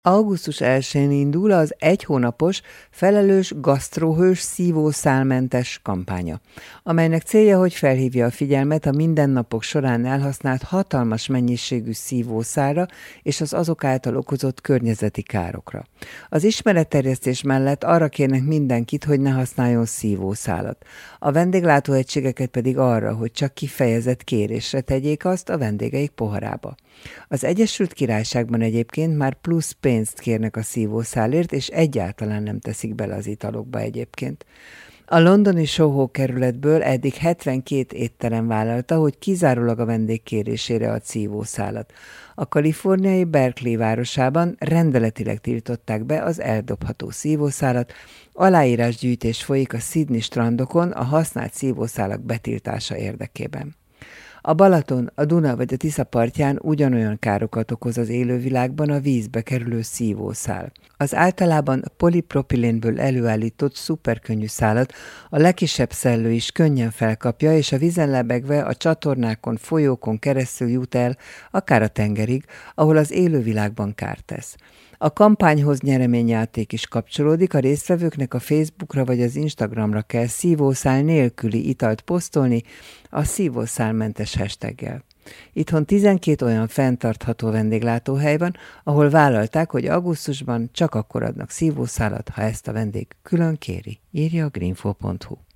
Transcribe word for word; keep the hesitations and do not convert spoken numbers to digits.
augusztus elsején indul az egy hónapos, felelős gasztróhős szívószálmentes kampánya, amelynek célja, hogy felhívja a figyelmet a mindennapok során elhasznált hatalmas mennyiségű szívószálra és az azok által okozott környezeti károkra. Az ismeretterjesztés mellett arra kérnek mindenkit, hogy ne használjon szívószálat. A vendéglátóegységeket pedig arra, hogy csak kifejezett kérésre tegyék azt a vendégeik poharába. Az Egyesült Királyságban egyébként már plusz pénzt kérnek a szívószálért, és egyáltalán nem teszik bele az italokba egyébként. A londoni Soho kerületből eddig hetvenkét étterem vállalta, hogy kizárólag a vendég kérésére ad szívószálat. A kaliforniai Berkeley városában rendeletileg tiltották be az eldobható szívószálat, aláírásgyűjtés folyik a Sydney strandokon a használt szívószálak betiltása érdekében. A Balaton, a Duna vagy a Tisza partján ugyanolyan károkat okoz az élővilágban a vízbe kerülő szívószál. Az általában polipropilénből előállított szuperkönnyű szálat a legkisebb szellő is könnyen felkapja, és a vízen lebegve a csatornákon, folyókon keresztül jut el, akár a tengerig, ahol az élővilágban kárt tesz. A kampányhoz nyereményjáték is kapcsolódik, a résztvevőknek a Facebookra vagy az Instagramra kell szívószál nélküli italt posztolni a szívószálmentes hashtaggel. Itthon tizenkét olyan fenntartható vendéglátóhely van, ahol vállalták, hogy augusztusban csak akkor adnak szívószálat, ha ezt a vendég külön kéri, írja a greenfo pont hu.